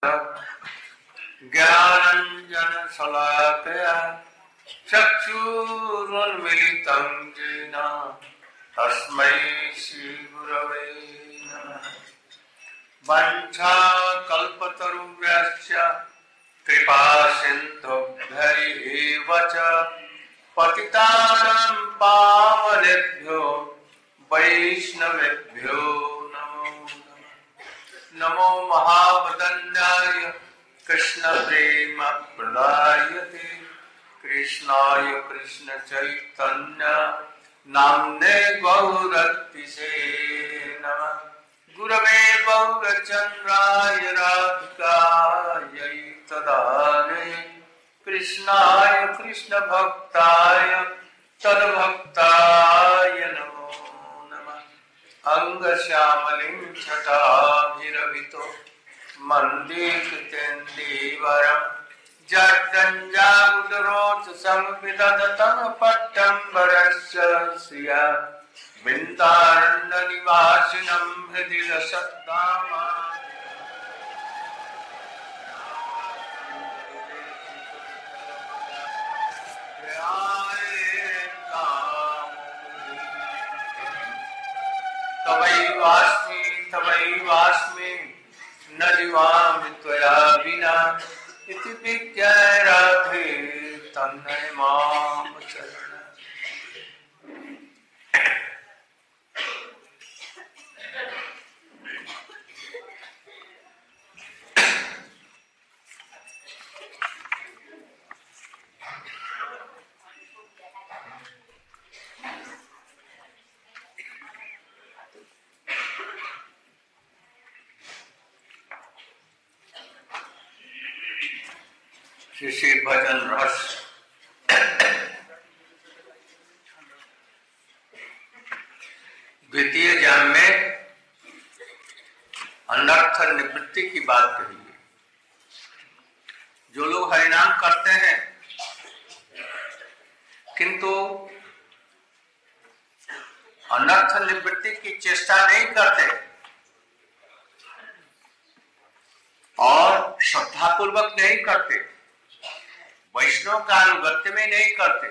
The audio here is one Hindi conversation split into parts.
ज्ञानाञ्जन शलाकया चक्षुरुन्मिलितं येन तस्मै श्रीगुरवे नमः। वाञ्छाकल्पतरुभ्यश्च कृपा सिन्धुभ्यैव च पतितानां पावनेभ्यो वैष्णवेभ्यो नमो नमः। नमो महावदन्याय कृष्ण प्रेम प्रदायते कृष्णाय कृष्ण चैतन्य नाम्ने गौरतिसे नमः। गुरवे गौरचन्द्राय राधिकायै तदालये कृष्णाय कृष्ण भक्ताय तद्भक्ताय नमो नमः। अंगश्यामलिं छटाभिरभितो मन्दीकृतेन्दीवरं जड्डञ्जागुटरोचसंविदधतं पट्टम्बरस्य श्रिया बिन्दारण्यनिवासिनं हृदि रसद्दामा तवैवास्मि न जीवामि त्वया विना इति विज्ञाय राधे तन्मय मां शरणं। श्री भजन रस द्वितीय जाम में अनर्थ निवृत्ति की बात कही है। जो लोग हरिनाम करते हैं किंतु अनर्थ निवृत्ति की चेष्टा नहीं करते और श्रद्धापूर्वक नहीं करते, वैष्णव का अनुगत्य में नहीं करते,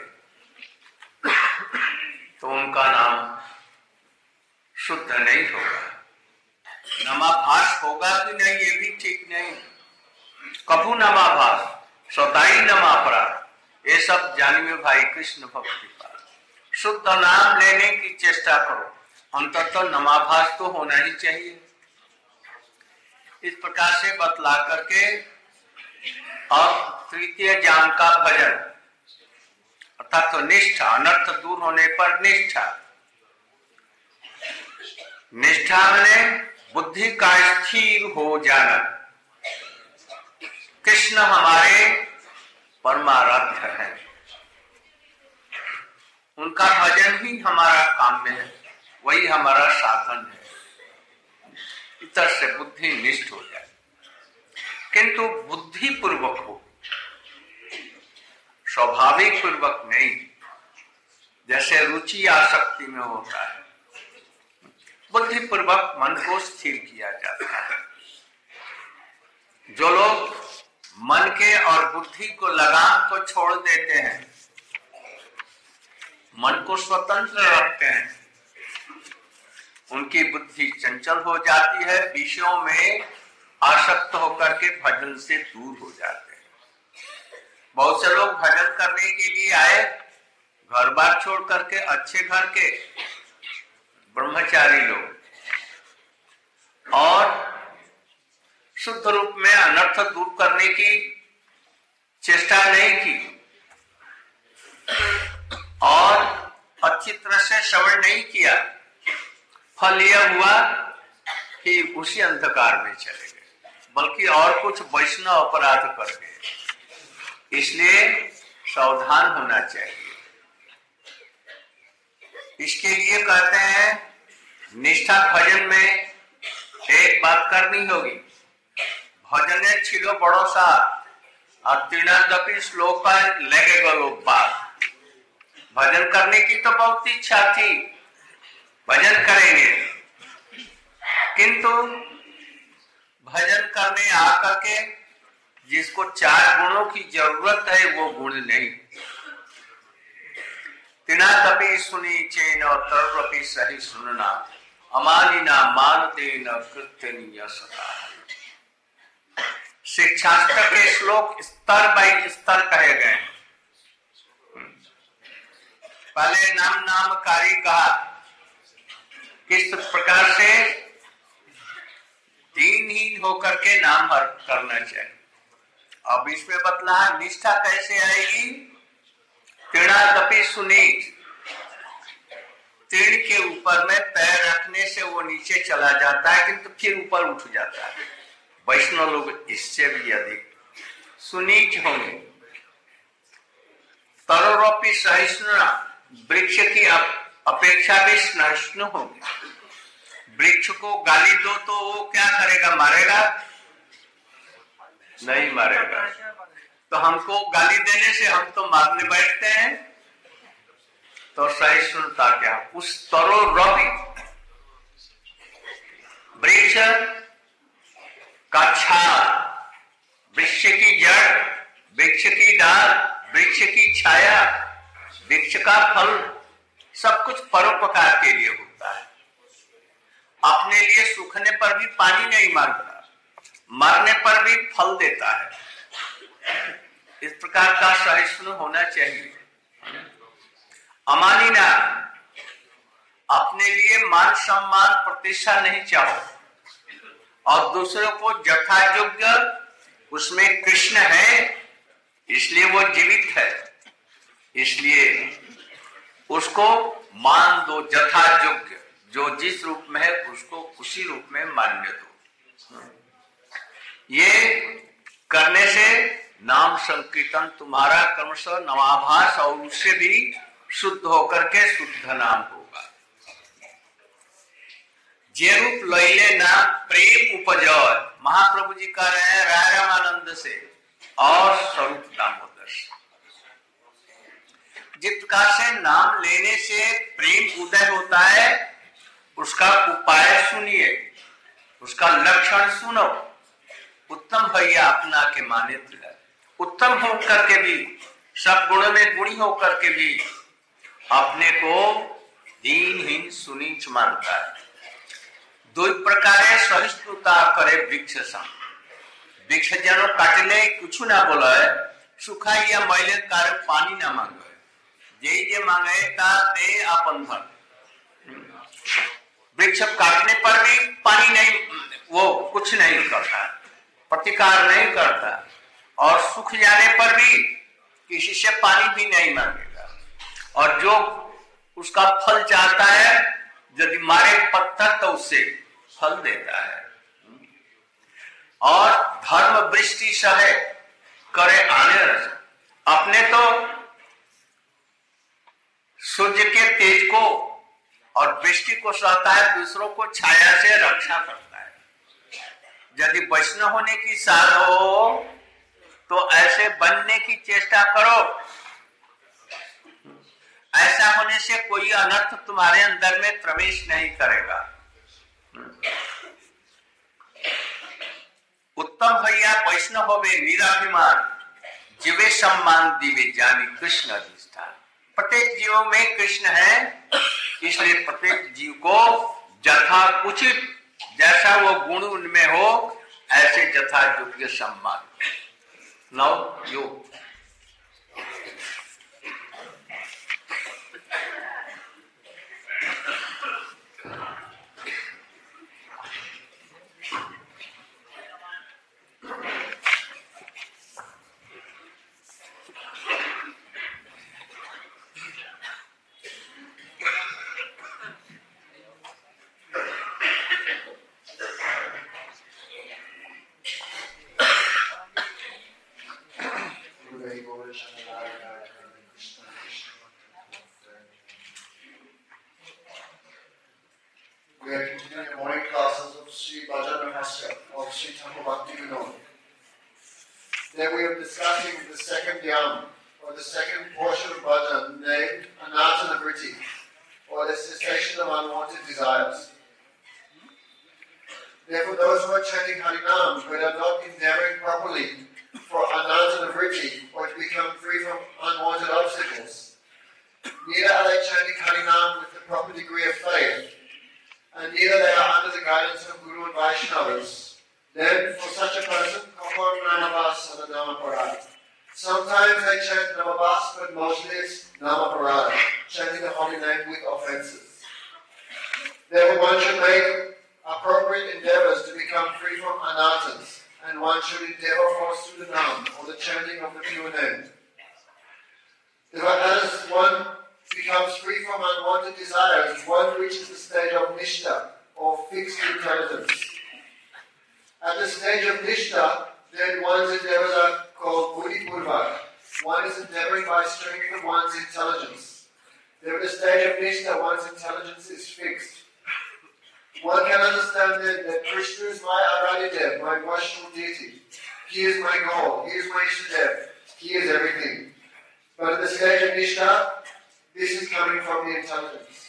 तो उनका नाम शुद्ध नहीं होगा। नमाभास होगा कि नहीं ये भी ठीक नहीं। कभू नमाभास सदाई नमापराध, ये सब जानिए भाई कृष्ण भक्ति का। शुद्ध नाम लेने की चेष्टा करो, अंततः नमाभास तो होना ही चाहिए। इस प्रकार से बतला करके और तृतीय जाम का भजन अर्थात तो निष्ठा, अनर्थ दूर होने पर निष्ठा। निष्ठा माने बुद्धि का स्थिर हो जाना। कृष्ण हमारे परमाराध्य हैं, उनका भजन ही हमारा काम में है, वही हमारा साधन है। इतर से बुद्धि निष्ठ हो जाए, किंतु बुद्धि पूर्वक हो, स्वाभाविक पूर्वक नहीं, जैसे रुचि आसक्ति में होता है। बुद्धि पूर्वक मन को स्थिर किया जाता है। जो लोग मन के और बुद्धि को लगाम को छोड़ देते हैं, मन को स्वतंत्र रखते हैं, उनकी बुद्धि चंचल हो जाती है, विषयों में आसक्त होकर के भजन से दूर हो जाते हैं। बहुत से लोग भजन करने के लिए आए, घर बार छोड़ करके, अच्छे घर के ब्रह्मचारी लोग, और शुद्ध रूप में अनर्थ दूर करने की चेष्टा नहीं की और अच्छी तरह से श्रवण नहीं किया। फल यह हुआ कि उसी अंधकार में चले गए, बल्कि और कुछ वैष्णव अपराध कर गए। इसलिए सावधान होना चाहिए। इसके लिए कहते हैं निष्ठा भजन में एक बात करनी होगी। भजने छिलो बड़ो सा और तीनादपि श्लोक लगे गलो बात। भजन करने की तो बहुत इच्छा थी, भजन करेंगे, किंतु भजन करने आकर के जिसको 4 गुणों की जरूरत है वो गुण नहीं। तिना तपि सुनी चेन तरपि सही सुनना अमानी ना मानते न कृत्यनीय सता। शिक्षास्त्र के श्लोक स्तर बाई स्तर कहे गए। पहले नामकारी कहा किस प्रकार से दीनहीन होकर के नाम करना चाहिए। अब इसमें बतला निष्ठा कैसे आएगी। तीर्णा तपि सुनी, तीर्ण के ऊपर में पैर रखने से वो नीचे चला जाता है किंतु फिर ऊपर उठ जाता है। वैष्णव लोग इससे भी अधिक सुनीच होंगे। तरोरोपी सहिष्णुना, वृक्ष की अपेक्षा भी सहिष्णु होंगे। वृक्ष को गाली दो तो वो क्या करेगा, मारेगा? नहीं मारेगा। तो हमको गाली देने से हम तो मारने बैठते हैं। तो सहिष्णुता क्या, उस तरोरोपी वृक्ष का छाल, वृक्ष की जड़, वृक्ष की डाल, वृक्ष की छाया, वृक्ष का फल, सब कुछ परोपकार के लिए होता है। अपने लिए सूखने पर भी पानी नहीं मांगता, मरने पर भी फल देता है। इस प्रकार का सहिष्णु होना चाहिए। अमानी ना, अपने लिए मान सम्मान प्रतिष्ठा नहीं चाहो और दूसरों को जथा योग्य, उसमें कृष्ण है इसलिए वो जीवित है, इसलिए उसको मान दो जथा योग्य। जो जिस रूप में है उसको उसी रूप में मान्य दो। ये करने से नाम संकीर्तन तुम्हारा क्रमशः नवाभास और उससे भी शुद्ध होकर के शुद्ध नाम होगा। जे रूप लैले नाम प्रेम उपजय, महाप्रभु जी कह रहे हैं राय रामानंद से और स्वरूप दामोदर से। जिस प्रकार से नाम लेने से प्रेम उदय होता है, उसका उपाय सुनिए, उसका लक्षण सुनो। उत्तम भैया अपना के माने तिलक, उत्तम होकर के भी, सब गुण में गुणी होकर के भी अपने को दीनहीन सुनीच मानता है। दो प्रकारे सहिष्णुता करे वृक्ष सम। वृक्ष जनो काटले कुछ ना बोले, सुखा या मैले कार्य पानी ना मांगे, जे मांगे ता दे आपन धन। वृक्ष काटने पर भी पानी नहीं, वो कुछ नहीं करता, प्रतिकार नहीं करता, और सूख जाने पर भी किसी से पानी भी नहीं मांगेगा। और जो उसका फल चाहता है, यदि मारे पत्थर तो उससे फल देता है। और धर्म वृष्टि सहे करे आने रस, अपने तो सूर्य के तेज को और वृष्टि को सहता है, दूसरों को छाया से रक्षा करता है। यदि वैष्णव होने की साध हो तो ऐसे बनने की चेष्टा करो। ऐसा होने से कोई अनर्थ तुम्हारे अंदर में प्रवेश नहीं करेगा। उत्तम भैया वैष्णव होवे निराभिमान, जीवे सम्मान दीवे जानी कृष्ण अधिष्ठान। प्रत्येक जीव में कृष्ण है, इसलिए प्रत्येक जीव को यथा उचित, जैसा वो गुण उनमें हो ऐसे यथा योग्य सम्मान। नव योग Therefore, those who are chanting Harinam but are not endeavoring properly for ananta vritti, or to become free from unwanted obstacles, neither are they chanting Harinam with the proper degree of faith, and neither they are under the guidance of Guru and Vaishnavas, then for such a person, Kokor Namabas and Namaparad. Sometimes they chant Namabas, but mostly it's Namaparad, chanting the holy name with offences. Therefore, one should make appropriate endeavours to become free from anarthas, and one should endeavour for Sudanam, or the chanting of the pure name. As one becomes free from unwanted desires, one reaches the stage of Nishta, or fixed intelligence. At the stage of Nishta, then one's endeavours are called Buddhi-purvak. One is endeavouring by strength of one's intelligence. Then at the stage of Nishta, one's intelligence is fixed. One can understand that Krishna is my Aradidev, my worshipful deity. He is my goal. He is my Ishtadev. He is everything. But at the stage of Nishta, this is coming from the intelligence.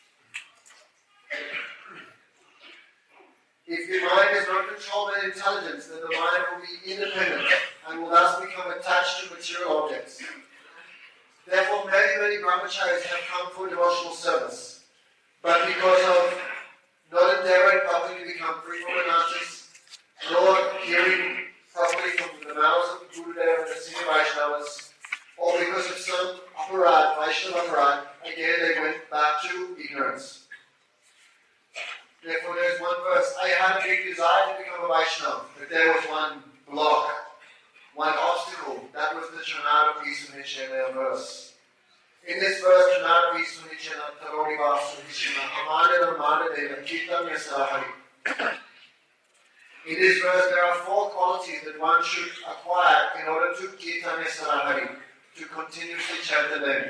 If the mind is not controlled by intelligence, then the mind will be independent and will thus become attached to material objects. Therefore, many brahmacharis have come for devotional service, but because of not endeavoring properly to become free from anarthas, nor hearing properly from the mouths of Gurudev and the senior Vaishnavas, or because of some aparat, Vaishnava aparat, again they went back to ignorance. Therefore, there's one verse. I had a big desire to become a Vaishnava, but there was one block, one obstacle. That was the Chanara Visunicena verse. In this verse, Chanara Visunicena Tarori Vasunicena Hamanana Manadeva Kitam Yasahari. In this verse, there are 4 qualities that one should acquire in order to Kitam Yasahari, to continuously chant the name.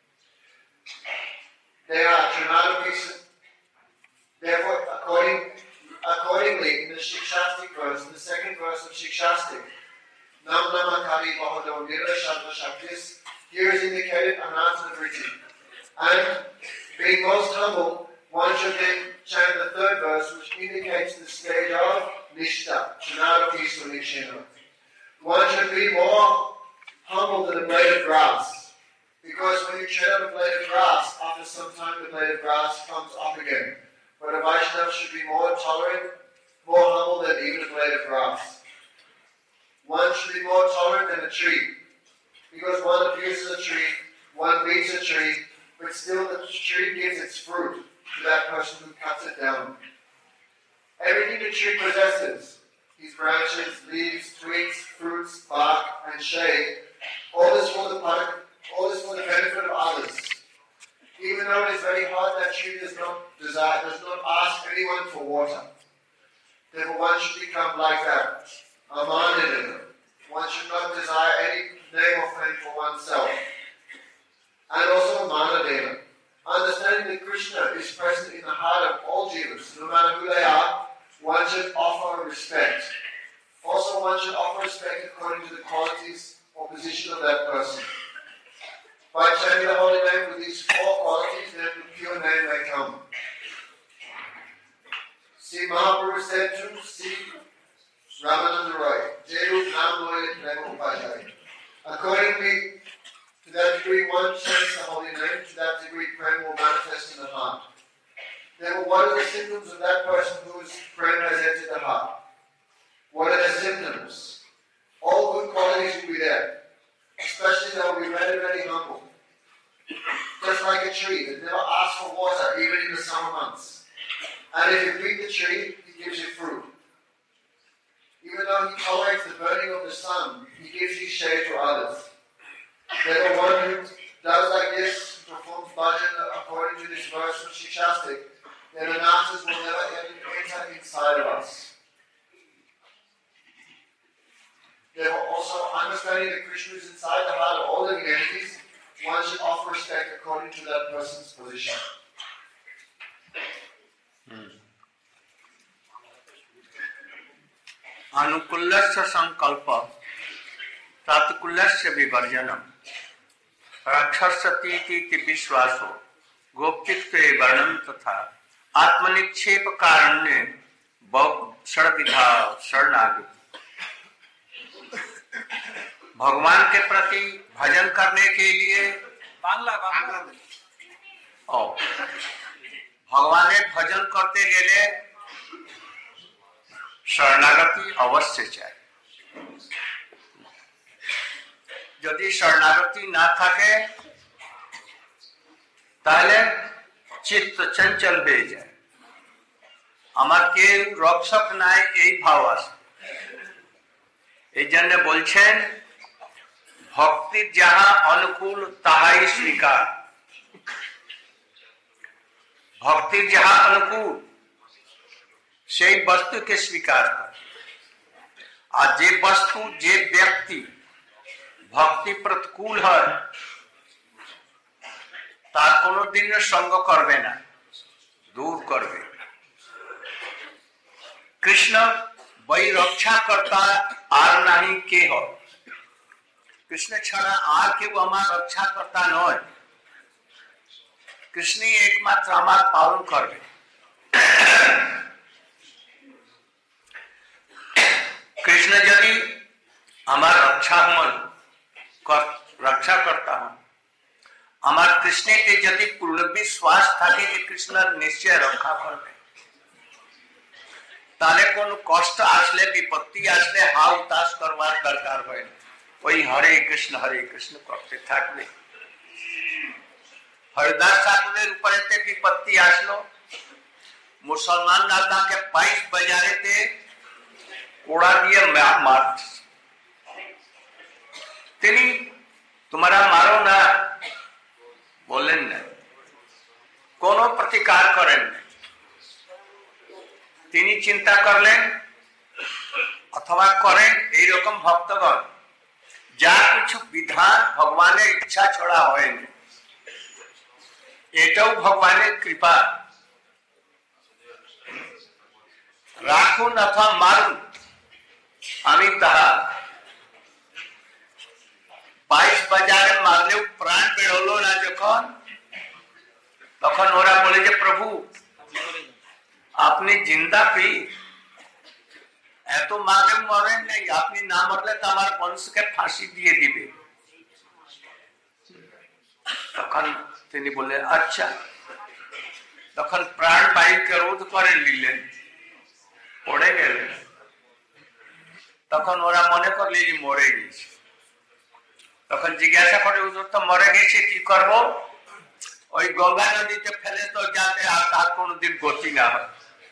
They are Chanara Visunicena. Therefore, accordingly, in the Shikshastik verse, in the second verse of Shikshastik, Nam Namakari Mahado Nira Shabda Shaktis, here is indicated Ananta Vritti. And being most humble, one should then chant the third verse, which indicates the stage of Nishta, Chanara Visunicena. One should be more humble than a blade of grass. Because when you tread on a blade of grass, after some time the blade of grass comes up again. But a Vaishnava should be more tolerant, more humble than even a blade of grass. One should be more tolerant than a tree. Because one abuses a tree, one beats a tree, but still the tree gives its fruit to that person who cuts it down. Everything the tree possesses, its branches, leaves, twigs, fruits, bark, and shade, all this for the benefit of others. Even though it is very hot, that tree does not ask anyone for water. Therefore, one should become like that. Amanidana. One should not desire any name or fame for oneself. And also Manadana. Understanding that Krishna is present in the heart of all jivas, no matter who they are, one should offer respect. Also, one should offer respect according to the qualities or position of that person. By chanting the holy name with these 4 qualities, then the pure name may come. See, Mahaprabhu said to see Ramananda Roy, Jeru Namloy Prema Upajai. Accordingly, to that degree one chants the holy name, to that degree prema will manifest in the heart. Therefore, what are the symptoms of that person whose prema has entered the heart? What are the symptoms? All good qualities will be there. Especially they will be very humble. Just like a tree that never asks for water, even in the summer months. And if you beat the tree, he gives you fruit. Even though he tolerates the burning of the sun, he gives you shade for others. Therefore, one who does like this, performs bhajan according to this verse of Shikshastik, then anarthas will never enter inside of us. Therefore, also understanding that Krishna is inside the heart of all living entities, one should offer respect according to that person's position. Anukulasya sankalpa tatukulasya vivarjanam rakshasati iti vishwaso goptitve varnam tatha atmanikshep karanye षड्विधा शरणागति, भगवान के प्रति भजन करने के लिए और भगवान भजन करते गए शरणागति अवश्य चाहिए। यदि शरणागति ना থাকে তাহলে চিত্ত চঞ্চল হয়ে যায়। আমার কেউ রক্ষক নাই এই ভাব আসে। এই জন্য বলছেন ভক্তির যাহা অনুকূল তাহাই স্বীকার। ভক্তির যাহা অনুকূল সেই বস্তুকে স্বীকার করে। আর যে বস্তু যে ব্যক্তি ভক্তি প্রতিকূল হয় তার কোনোদিন সঙ্গ করবে না, দূর করবে। কৃষ্ণ বই রক্ষা কর্তা আর নাহি কে হয়। কৃষ্ণ ছাড়া আর কেউ আমার রক্ষা কর্তা নয়। কৃষ্ণই একমাত্র আমার পালন করবে। কৃষ্ণ যদি আমার রক্ষা করতা হন, আমার কৃষ্ণকে যদি পূর্ণ বিশ্বাস থাকে যে কৃষ্ণ নিশ্চয় রক্ষা করবে, তাহলে কোন কষ্ট আসলে বিপত্তি আসলে হাউ তাস করবার দরকার হয় না। ওই হরে কৃষ্ণ করতে থাকবে। হরিদাস ঠাকুরের উপরে বিপত্তি আসলো, মুসলমানরা তাকে 22 বাজারেতে কোড়া দিয়ে মারছে। তিনি তোমরা মারো না বললেন না, কোন প্রতিকার করেন না। তিনি চিন্তা করলেন অথবা করেন এইরকম ভক্তগণ যা কিছু বিধান ভগবানের ইচ্ছা ছড়া হয়নি, এটাও ভগবানের কৃপা। রাখুন অথবা মারুন আমি তাহা। 22 বাজারে মারলেও প্রাণ বেরোলো না যখন, তখন ওরা বলে যে প্রভু আপনি জিন্দা পীর, এত মারলে মরেন নাই, আপনি না মরলে তো আমার বংশকে ফাঁসি দিয়ে দিবে। তখন তিনি বললেন আচ্ছা। তখন প্রাণ বায়ুকে রোধ করে নিলেন, পড়ে গেলেন। তখন ওরা মনে করলে যে মরে গেছে। তখন জিজ্ঞাসা করে হুজুর তো মরে গেছে, কি করব? ওই গঙ্গা নদীতে ফেলে তো যাতে আর তার কোনোদিন গতি না হয়।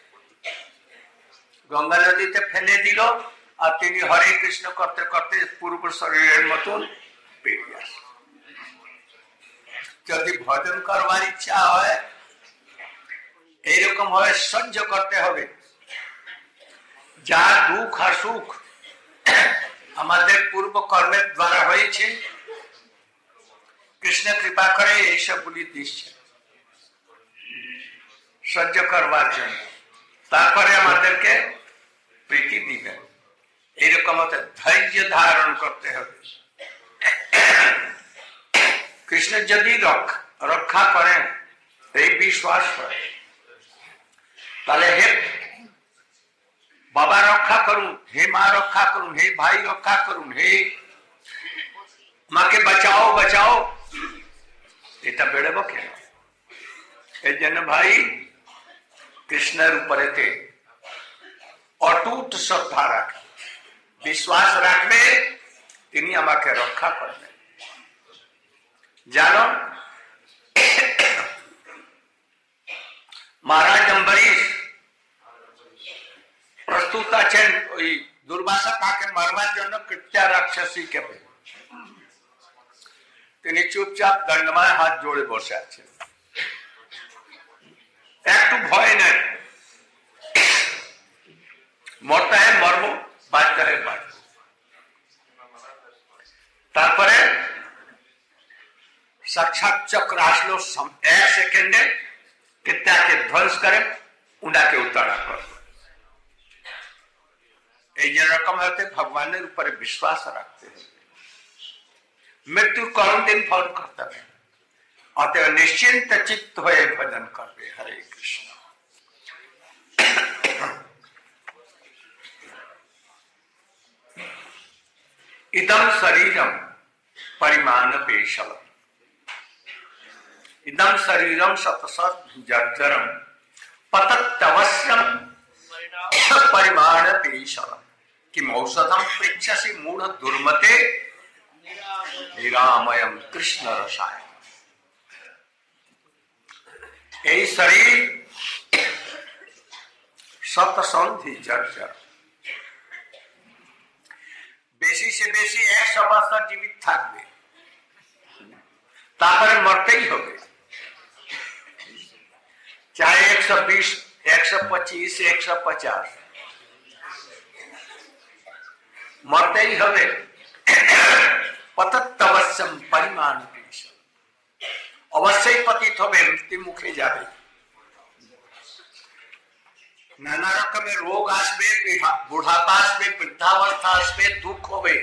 গঙ্গা নদীতে ফেলে দিল, আর তিনি হরে কৃষ্ণ করতে করতে পূর্ব শরীরের মতন বেরিয়ে আসে। যদি ভজন করবার ইচ্ছা হয় এইরকম ভাবে সহ্য করতে হবে। যা দুঃখ আর সুখ আমাদের পূর্ব কর্মের দ্বারা হয়েছে, কৃষ্ণ কৃপা করে এইসব গুলি দিচ্ছে সহ্য করবার জন্য। তারপরে আমাদেরকে প্রীতি দিবেন। এইরকম ধৈর্য ধারণ করতে হবে। কৃষ্ণ যদি রক্ষা করেন এই বিশ্বাস হয়, তাহলে হে বাবা রক্ষা করুন, হে মা রক্ষা করুন, হে ভাই রক্ষা করুন, হে মাকে বাঁচাও বাঁচাও, এটা বেড়েব কেন? এই জন্য ভাই কৃষ্ণের উপরেতে অটুট শ্রদ্ধা রাখবে, বিশ্বাস রাখবে, তিনি আমাকে রক্ষা করবেন। জানো মহারাজ অম্বরীশ প্রস্তুত আছেন ওই দুর্বাসা তাকে মারবার জন্য কৃত্যা রাক্ষসীকে। তিনি চুপচাপ দণ্ডমায় হাত জোড়ে বসে আছেন, একটু ভয় নেই। মরতে হয় মরবো, বাঁচতে হয় বাঁচবো। তারপরে সাক্ষাৎ চক্র আসলো, 1 সেকেন্ডে কৃত্যাকে ধ্বংস করে উনাকে উতাড়া করলো। এই যে রকম হতে ভগবানের উপরে বিশ্বাস রাখতে হবে। মৃত্যু কোনদিন ফল করতে হবে, অতএব নিশ্চিন্ত চিত্ত হয়ে ভজন করবে। হরে কৃষ্ণ। इदम शरीरम परिमाण पेशल, इदम शरीरम सतसत जर्जरम पतत्यवश्यम परिमाण पेशल किम औषधम पृच्छसि मूढ़ दुर्मते निरामयम कृष्ण रसायन। यही शरीर सतसंधि जर्जर, बेसी से बेसी 100 वर्ष जीवित থাকবে, তারপরে মরতেই হবে। चाहे 120, 125, 150 मरते ही हवे। पतत्यवश्यम परिमाण पेश, अवश्य ही पतित হবে, मृत्यु मुखे যাবে। नाना रकमेर रोग আসবে, বুড়াপা আসবে, বৃদ্ধাবস্থা আসবে, দুঃখ হবে।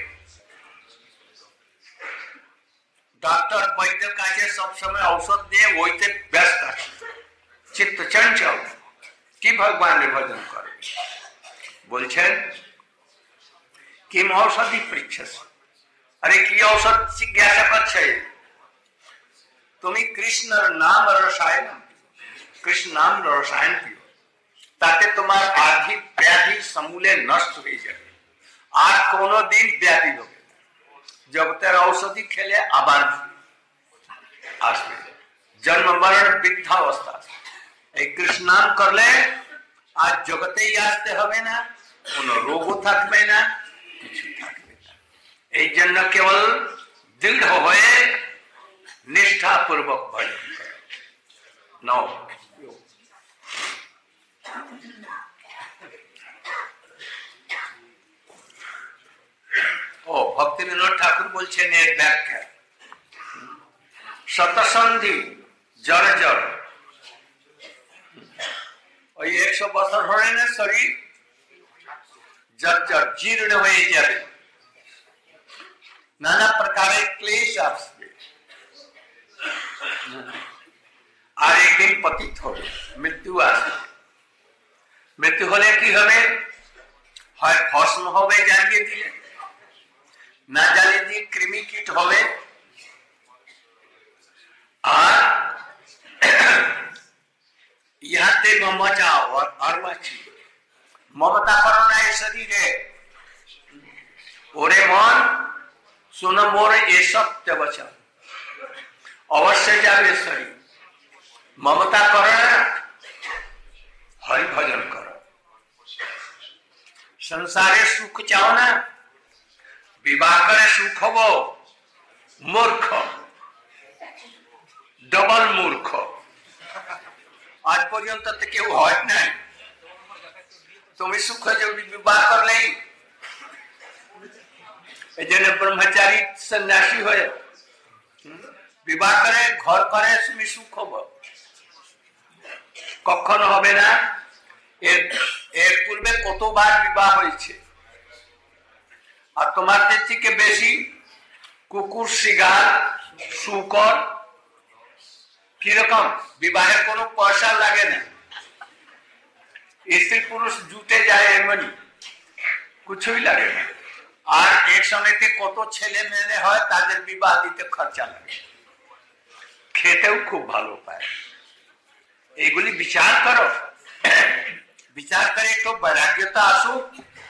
डॉक्टर वैद्य কাছে सब समय औषध দিয়ে ওইতে ব্যস্ত আছে। চিত্ত চঞ্চল, কি ভগবানের ভজন করে? বলছেন কিম औषधि পৃচ্ছস, আরে কি ঔষধ জিজ্ঞাসা করছে? তুমি কৃষ্ণের নাম রসায়ন, কৃষ্ণ নাম রসায়ন পিও, তাতে তোমার আদি ব্যাধি সমূলে নষ্ট হয়ে যাবে, আর কোনোদিন ব্যাধি হবে না। জগতের ঔষধি খেলে আবার আসবে, জন্ম মরণ বৃদ্ধাবস্থা। এই কৃষ্ণ নাম করলে আর জগতেই আসতে হবে না, কোনো রোগও থাকবে না, কিছু থাকবে না। এই জন্য কেবল দৃঢ় হয়ে নিষ্ঠাপূর্বক ভজন করে। নও ও ভক্তি বিনোদ ঠাকুর বলছেন এর ব্যাখ্যা, শতসন্ধি জর্জর, ওই 100 বছর হলে না শরীর জর্জর জীর্ণ হয়ে যাবে, নানা প্রকারের ক্লেশ আসবে, আর একদিন পতিত হবে, মৃত্যু আসবে। মৃত্যু হলে কি হবে? হয় ভস্ম হবে জ্বালিয়ে দিলে, না জ্বালিয়ে দিয়ে কৃমি কীট হবে, আর ইহাতে মমচাও আর বাঁচি, মমতা করো না এই শরীরে। ওরে মন শোনো মোর এ সত্য বচন, অবশ্যই যাবে শরীর। মমতা করো না, হরি ভজন করো। সংসারে সুখ চাও না, বিবাহ করে সুখ হব, মূর্খ, ডবল মূর্খ। আজ পর্যন্ত তো কেউ হয় নাই, তুমি সুখ যদি বিবাহ করলেই। এই জন্য ব্রহ্মচারী সন্ন্যাসী হয়ে বিবাহ করে ঘর করে তুমি সুখ হব, কখনো হবে না। এর পূর্বে কতবার বিবাহ হয়েছে, আর তোমাদের থেকে বেশি কুকুর, শিগার, শুকর। কিরকম? বিবাহের কোনো পয়সা লাগে না, স্ত্রী পুরুষ জুটে যায় এমনি, কিছুই লাগে না। আর এর সঙ্গে কত ছেলে মেয়ে হয়, তাদের বিবাহ দিতে খরচা লাগে, খেতেও খুব ভালো পায়। এইগুলি বিচার করো, বিচার করে একটু বৈরাগ্যতা আসুক।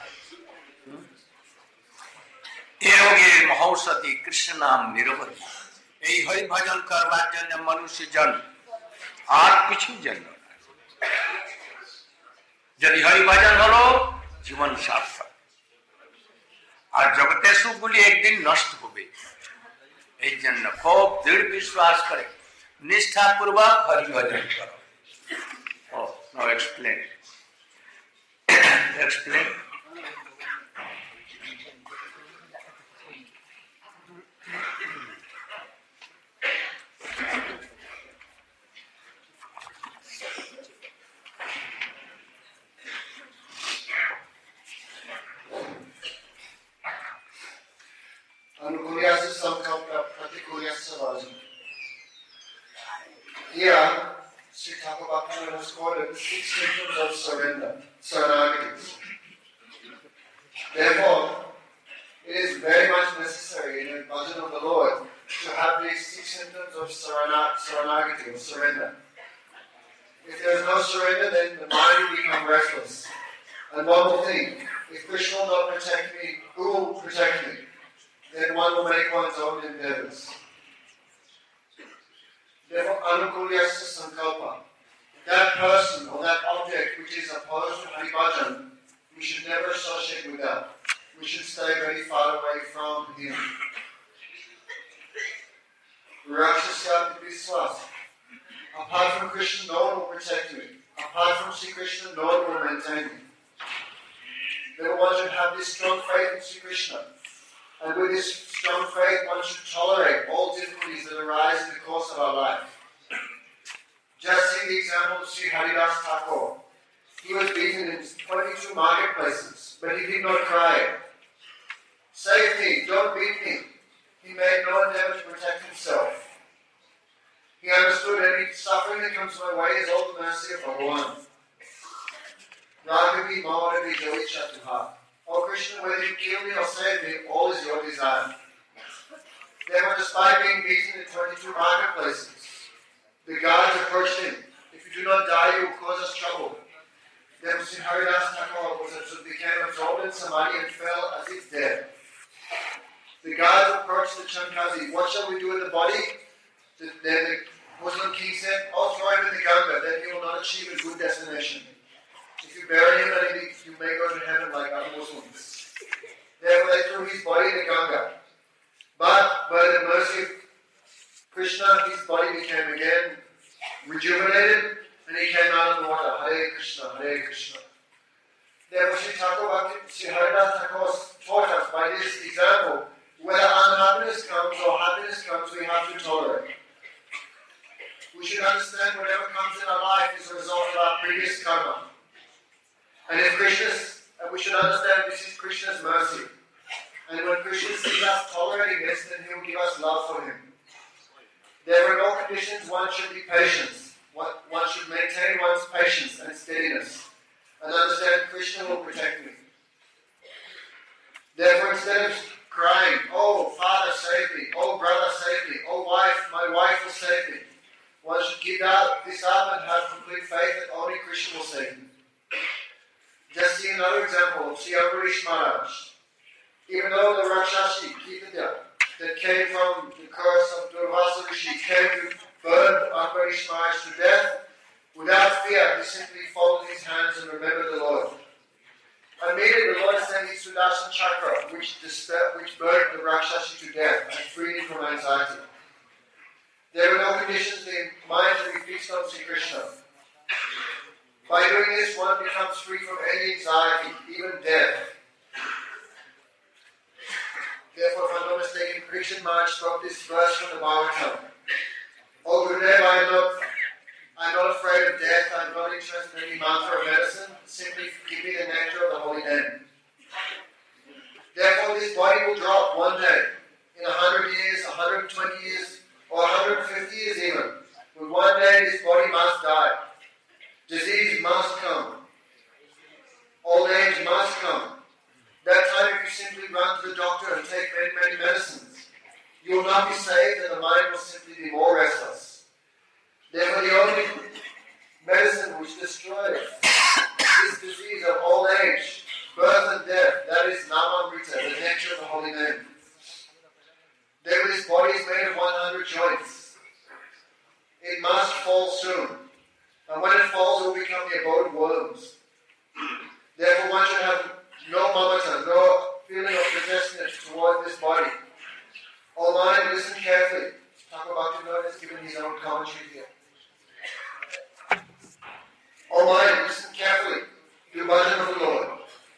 এরোগের মহৌষধি কৃষ্ণ নাম নিরবধি, এই হরি ভজন করবার জন্য মানুষ জন্ম, আর কিছুর জন্য। যদি হরি ভজন হলো জীবন সার্থক। আর জগতের সুখগুলি একদিন নষ্ট হবে, এই জন্য খুব দৃঢ় বিশ্বাস করে নিষ্ঠাপূর্বক হরি ভজন করো। Now explain. Explain. Anukulyasa samkalpa pratikulyasa vajam. Here, Sri Thakur Bhaktivinoda has quoted 6 symptoms of surrender, saranagati. Therefore, It is very much necessary in a bhajan of the Lord to have these 6 symptoms of saranagati, or surrender. If there is no surrender, then the mind will become restless. And one will think, if Krishna will not protect me, who will protect me? Then one will make one's own endeavors. Therefore, anukulyasya sankalpa. That person or that object which is opposed to Hari Bhajan, we should never associate with that. We should stay very far away from him. Rakshasya Viswas. Apart from Krishna, no one will protect me. Apart from Sri Krishna, no one will maintain me. Therefore, one should have this strong faith in Sri Krishna. And with this strong faith, one should tolerate all difficulties that arise in the course of our life. Just see the example of Sri Haridas Thakur. He was beaten in 22 marketplaces, but he did not cry. Save me, don't beat me. He made no endeavor to protect himself. He understood any suffering that comes my way is all the mercy of Bhagavan. Raghavi Maharavi Jali Chatuha. Oh Krishna, whether you kill me or save me, all is your desire. Therefore, despite being beaten in 22 marketplaces, the guards approached him. If you do not die, you will cause us trouble. Then Sri Haridas Thakur became absorbed in samadhi and fell as if dead. The guards approached the Chankazi. What shall we do with the body? Then the Muslim king said, "Oh, throw him in the Ganga, then he will not achieve a good destination. If you bury him, then you may go to heaven like other Muslims." Therefore, they threw his body in the Ganga. But by the mercy of Krishna, his body became again rejuvenated, and he came out of the water. Hare Krishna, Hare Krishna. Therefore, Sri Haridas Thakur taught us by this example, whether unhappiness comes or happiness comes, we have to tolerate. We should understand whatever comes in our life is a result of our previous karma. And we should understand this is Krishna's mercy. And when Krishna sees us tolerating this, then he will give us love for him. Therefore, in all conditions, one should be patient. One should maintain one's patience and steadiness. And understand Krishna will protect me. Therefore, instead of crying, "Oh, Father, save me. Oh, brother, save me. Oh, wife, my wife will save me," one should give this up and have complete faith that only Krishna will save me. Just see another example of Sri Ambarish Maharaj. Even though the Rakshasi, Kitadya, that came from the curse of Durvasa Rishi, came to burn Ambarish Maharaj to death, without fear, he simply folded his hands and remembered the Lord. Immediately, the Lord sent his Sudarshan Chakra, which burned the Rakshasi to death and freed him from anxiety. There were no conditions in mind to be fixed on Sri Krishna. By doing this, one becomes free from any anxiety, even death. Therefore, if I'm not mistaken, Krishna Maharaj spoke this verse from the Bhagavatam. "Oh Gurudev, I'm not afraid of death, I'm not interested in any mantra or medicine, simply give me the nectar of the holy name." Therefore, this body will drop one day, in 100 years, 120 years, or 150 years even. But one day this body must die. Disease must come. Old age must come. That time, if you simply run to the doctor and take many, many medicines, you will not be saved and the mind will simply be more restless. Therefore, the only medicine which destroys this disease of old age, birth and death, that is Namamrita, the nectar of the holy name. Therefore, this body is made of 100 joints. It must fall soon. And when it falls, it will become the abode of worms. Therefore, one should have no mamata, no feeling of possessiveness towards this body. O mind, listen carefully. Thakur Bhaktivinoda has given his own commentary here. O mind, listen carefully. Do bhajan of the Lord.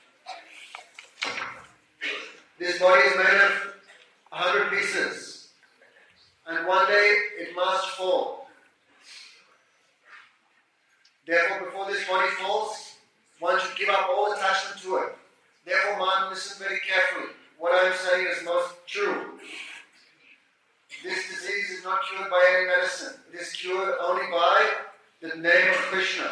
This body is made of 100 pieces. And one day it must fall. Therefore, before this body falls, one should give up all attachment to it. Therefore, man, listen very carefully. What I am saying is most true. This disease is not cured by any medicine. It is cured only by the name of Krishna.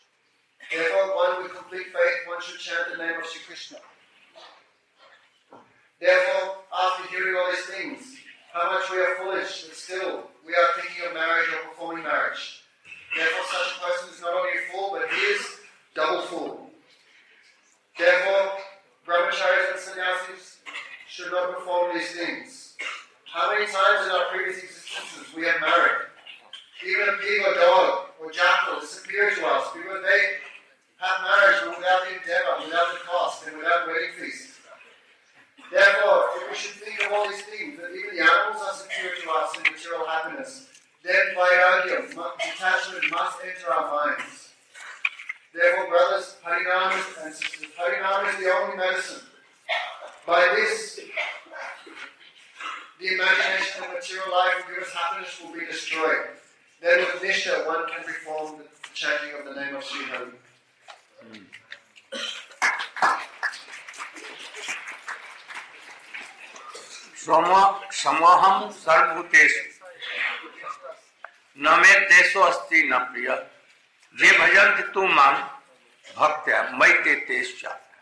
Therefore, one with complete faith, one should chant the name of Sri Krishna. Therefore, after hearing all these things, how much we are foolish, but still we are thinking of marriage or performing marriage. Therefore, such a person is not only a fool, but he is double fool. Therefore, brahmacharis and sannyasis should not perform these things. How many times in our previous existences we have married? Even a pig or dog or jackal is superior to us because they have marriage but without the endeavor, without the cost, and without wedding feast. Therefore, if we should think of all these things, that even the animals are superior to us in material happiness, then vairagya, detachment, must enter our minds. Therefore, brothers, Harinam and sisters, Harinam is the only medicine. By this, the imagination of material life will give us happiness will be destroyed. Then with Nishtha, one can perform the chanting of the name of Sri Hari. समोहम सर्वभूतेषु न मे देशो अस्ति न प्रिय जे भजन्ति तु मां भक्त्या मयि ते तेषु चाप्य।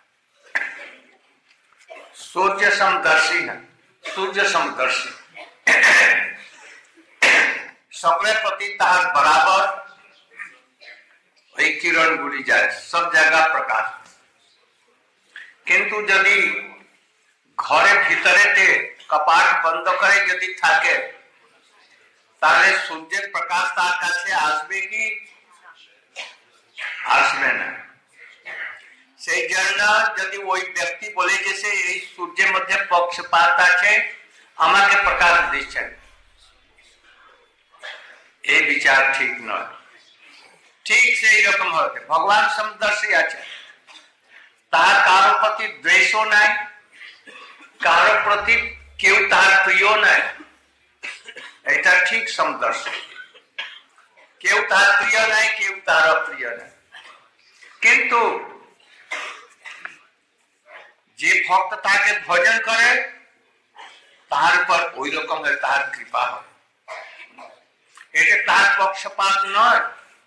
सूर्य समदर्शी है, सूर्य समदर्शी सबरे प्रति तार बराबर एक किरण गुड़ी जाए, सब जगह प्रकाश। किंतु यदि घरे भीतरे ते कपाट बंद करे यदि थाके ताहले सूर्य प्रकाश तार काछे आसबे कि आसबे ना। সেই জন্য যদি ওই ব্যক্তি বলে যে সে এই সূর্যের মধ্যে পক্ষপাত আছে আমাকে প্রকাশ দিচ্ছেন, এই বিচার ঠিক নয়। ঠিক সেই রকম হবে ভগবান সমদর্শী আছে, তার কারো প্রতি দ্বেষও নাই, কারো প্রতি কেউ তার প্রিয় নাই, এটা ঠিক সমদর্শী। কেউ তার প্রিয় নাই, কেউ তার অপ্রিয় নাই, কিন্তু যে ভক্ত তাকে ভজন করে তার উপর ওই রকমের তার কৃপা হয়। এটা তার পক্ষপাত নয়।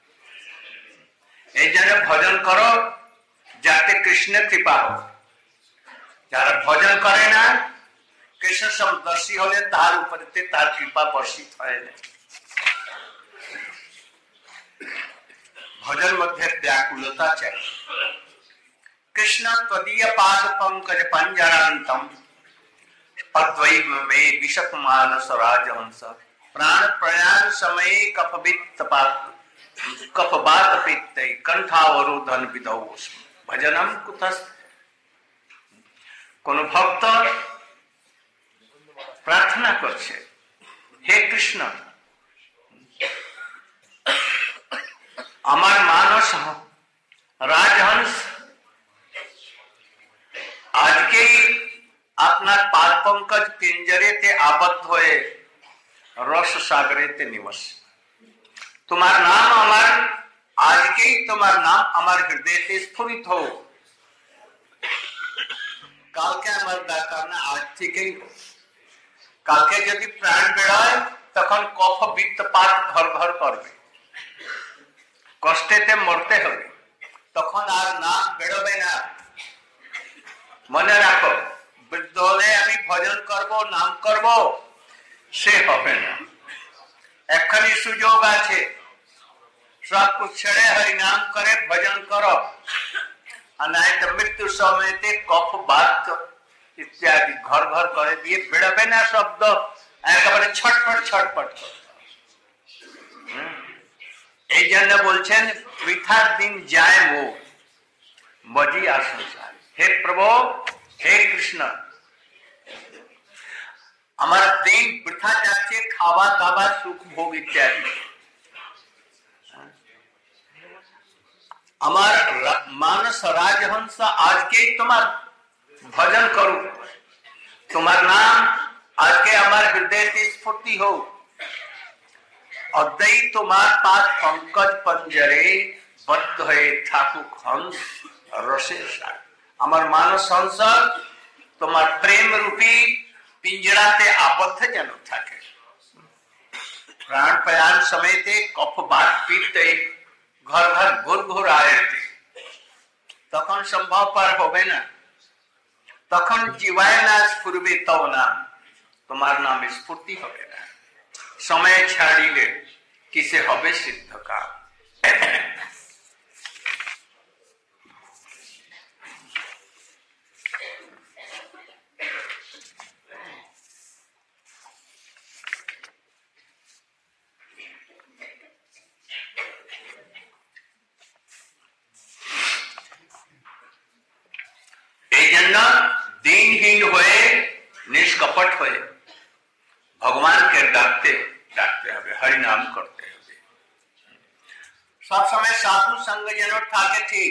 এই জন্য ভজন করো যাতে কৃষ্ণ কৃপা হয়। যারা ভজন করে না কৃষ্ণ সমদর্শী হলে তার উপরে তার কৃপা বর্ষিত হয় না। ভজন মধ্যে ব্যাকুলতা চাই। कृष्ण त्वदीय पाद पंकज पंजरांतम पद्वैव मे विशप मानस राजहंस प्राण प्रयाण समय कफबात पित्तै कंठावरोधन विदौ भजनम कुतस्। কোন ভক্ত প্রার্থনা করছে, হে কৃষ্ণ আমার মানস রাজহংস আজকেই আপনার পাদ পঙ্কজ পিঞ্জরেতে আবদ্ধ হয়ে রস সাগরেতে নিবাস। তোমার নাম আমার আজকেই তোমার নাম আমার হৃদয়তে স্ফুরিত হোক। কালকে আমার দরকার না, আজ থেকেই হোক। কালকে যদি প্রাণ বেরোয় তখন কফ বিত্তপাত ঘর ঘর করবে, কষ্টেতে মরতে হবে, তখন আর নাম বেরোবে না। মনে রাখো, বৃদ্ধ হলে আমি ভজন করব, নাম করব, সে হবে না। এখনই সুযোগ আছে, সব कुछ ছেড়ে হরি নাম করে ভজন করো। আর নাই তো মৃত্যুর সময়তে কফ বাত ইত্যাদি ঘর ঘর করে দিয়ে বেরোবে না শব্দ, একেবারে ছটপট ছটপট করে। এই জন্য বলছেন বৃথার দিন যায় মোহ মজি আর সংসার। হে প্রভু, হে কৃষ্ণ, আমার দিন বৃথা যাচ্ছে খাওয়া দাওয়া সুখ ভোগ ইত্যাদি। আমার মানস রাজহংস আজকেই তোমার ভজন করুক, তোমার নাম আজকে আমার হৃদয়তে স্ফূর্তি হোক। অদ্বৈ তোমার পাদ পঙ্কজ পঞ্জরে বদ্ধ হয়ে থাকুক হংস রসের সার। আমার মানস হংস তোমার প্রেম রূপী পিঞ্জরাতে আবদ্ধ যেন থাকে। প্রাণ প্রয়াণ সময়তে কফ বাত পিত্ত ঘর ঘর ঘুর ঘুর আয়ে তখন সম্ভবপর হবে না। তখন জীবায় না স্ফুরবে তব নাম, তোমার নাম স্ফূর্তি হবে না। সময় ছাড়িলে কিসে হবে সিদ্ধ কাম। এই জন্য দিনহীন হয়ে নিষ্কপট হয়ে ভগবানকে ডাকতে ডাকতে হবে, হরিনাম করতে হবে। সবসময় সাধু সঙ্গ যেন থাকে, ঠিক,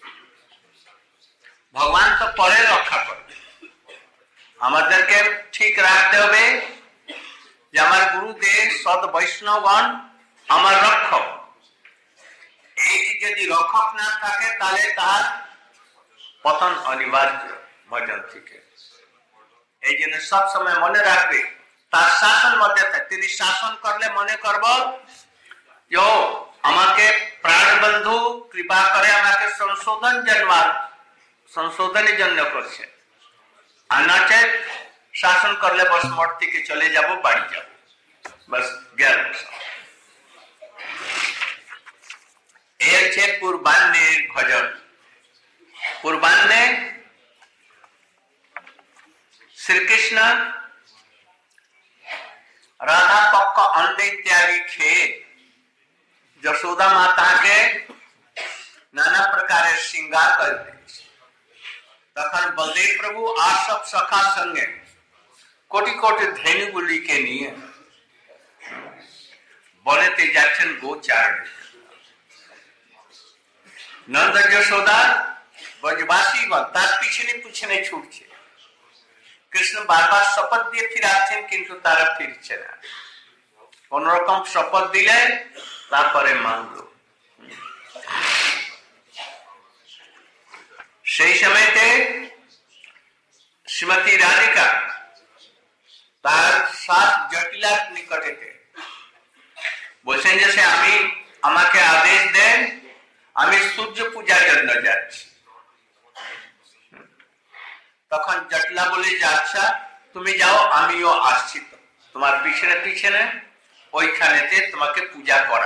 ভগবান তো পরে রক্ষা করবে। আমাদেরকে ঠিক রাখতে হবে যে আমার গুরুদেব সদ বৈষ্ণবগণ আমার রক্ষক। এই যদি রক্ষক না থাকে তাহলে তার পতন অনিবার্য ভজন থেকে। এই জন্য সব সময় মনে রাখবে তার শাসন মধ্যে থাকে। তিনি শাসন করলে মনে করব আমাকে প্রাণ বন্ধু কৃপা করে আমাকে সংশোধনের জন্য করছে, আর নচে শাসন করলে বস মঠ থেকে চলে যাব, বাড়ি যাব, বস গেল। এই হচ্ছে পূর্বাহ্নের ভজন। পূর্বাহ্নে শ্রীকৃষ্ণ राधा पक्ष अंडे इत्यादि खेल यशोदा माता के नाना प्रकार श्रृंगार करते, तखन बलदेव प्रभु आ सब सखा संगे कोटि कोटि धेनु गुली के निये बनेते जाच्छन गोचारण। नंद यशोदा ब्रजवासी तार पिछने पिछने छूटছে। কৃষ্ণ বারবার শপথ দিয়ে ফিরে আসছেন, কিন্তু তারা ফিরছে না। কোন রকম শপথ দিলে তারপরে মানল। সেই সময়তে শ্রীমতী রাধিকা তার সাত জটিলার নিকটেতে বলছেন যে আমি আমাকে আদেশ দেন, আমি সূর্য পূজার জন্য যাচ্ছি। তখন জটলা বলে যে আচ্ছা তুমি যাও, আমিও আসছি, তো তোমার পিছনে পিছনে ওইখানেতে তোমাকে পূজা করা।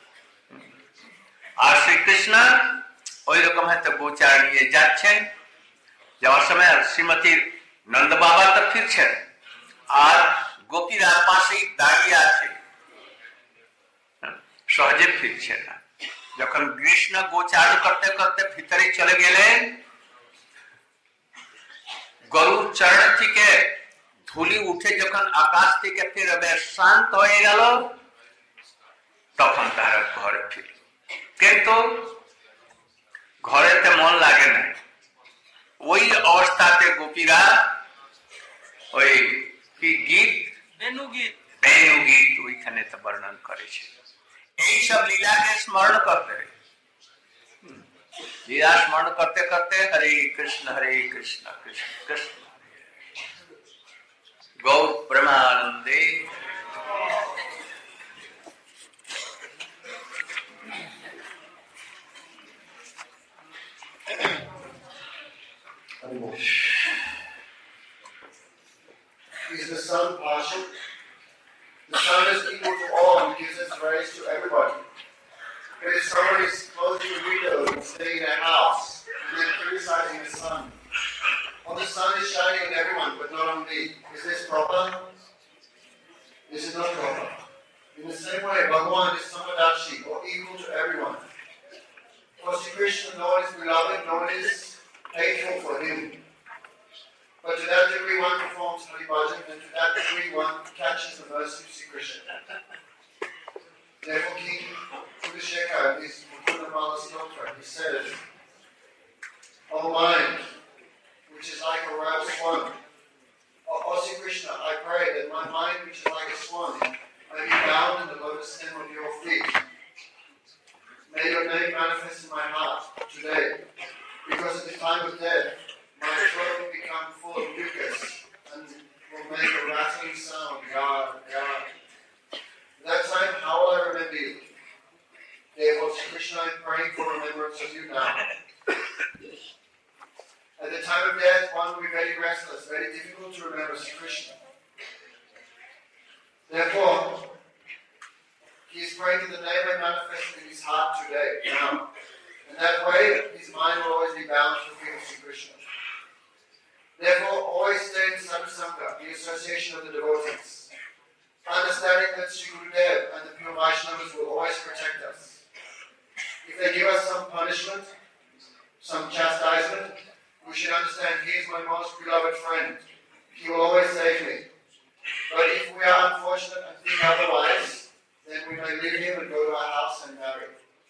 আর শ্রীকৃষ্ণ ওই রকম হয়তো গোচার নিয়ে যাচ্ছেন। যাওয়ার সময় শ্রীমতী নন্দ বাবা তো ফিরছেন, আর গোপীরা পাশেই দাঁড়িয়ে আছে, সহজে ফিরছে না। যখন কৃষ্ণ গোচার করতে করতে ভিতরে চলে গেলেন, গরুর চরণ থেকে ধুলি উঠে যখন আকাশ থেকে ফিরবে শান্ত হয়ে গেল, তখন তারা ঘরে ফিরল। কিন্তু ঘরেতে মন লাগে না। ওই অবস্থাতে গোপীরা ওই কি গীত, বেনু গীত ওইখানে তো বর্ণন করেছে। এইসব লীলাকে স্মরণ করতে, लीला स्मरण करते करते हरे कृष्ण कृष्ण कृष्ण गौर प्रेमानंदे। Is the sun partial? The sun is equal to all and gives its rays to everybody. But if someone is closing a window and staying in a house and then criticizing the sun, well, the sun is shining on everyone but not on me. Is this proper? This is not proper. In the same way, Bhagavan is Samadashi, or equal to everyone. For Sri Krishna, no one is beloved, no one is hateful for him. But to that degree one performs Hari Bhajan, and to that degree one catches the mercy of Sri Krishna. Therefore, King Purushekhar is Mukundamala Stotra. He says, O mind, which is like a royal swan, O Sri Krishna, I pray that my mind, which is like a swan, may be bound in the lotus stem of your feet. May your name manifest in my heart today, because at the time of death, my throat will become full of mucus and will make a rattling sound, God, God. At that time, how will I remember you? Therefore, Sri Krishna, I am praying for remembrance of you now. At the the time of death, one will be very restless, very difficult to remember Sri Krishna. Therefore, he is praying that the name may manifest in his heart today, now. And that way, his mind will always be bound to the feet of Sri Krishna. Therefore, always stay in Sadhusanga, the association of the devotees, understanding that Sri Gurudev and the pure Vaishnavas will always protect us. If they give us some punishment, some chastisement, we should understand he is my most beloved friend. He will always save me. But if we are unfortunate and think otherwise, then we may leave him and go to our house and marry.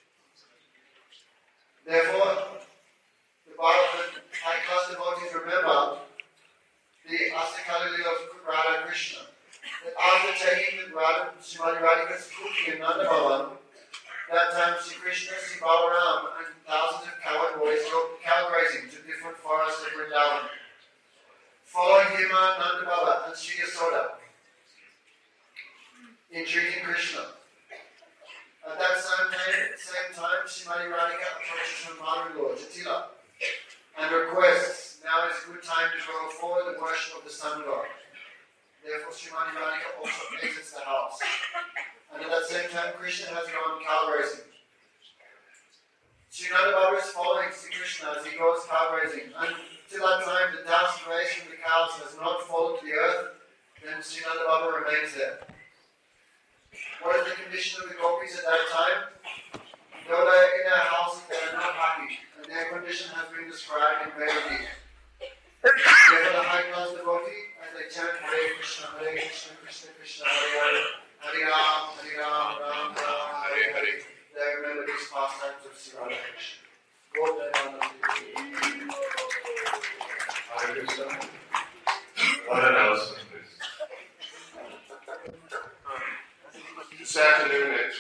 Therefore, the high-class devotees remember the Astakali Lila of Radha Krishna. That after taking the Srimati Radhika's cooking in Nanda Bhavan, that time Sri Krishna, Sri Balaram, and thousands of cowherd boys go cow grazing to different forests of Vrindavan, following Hima, Nanda Baba, and Sri Yasoda, entreating Krishna. At that same time, Srimati Radhika approaches her mother-in-law, Jatila, and requests, now is a good time to go forward the worship of the sun god. Therefore, Srimati Radhika also exits the house. And at that same time, Krishna has gone cow grazing. Sri Nanda Baba is following Sri Krishna as he goes cow grazing. Until that time, the dust raised from the cows has not fallen to the earth, then Sri Nanda Baba remains there. What is the condition of the gopis at that time? Though they are in their houses, they are not happy, and their condition has been described in Vedanta. Therefore, the high-class devotee, as they chant Hare Krishna, Krishna Krishna, Hare Hare, Hare Ram, Ram Ram, Hare Hare. They remember these pastimes of Sri Radha Krishna. Hare Krishna. What announcement, please? This afternoon at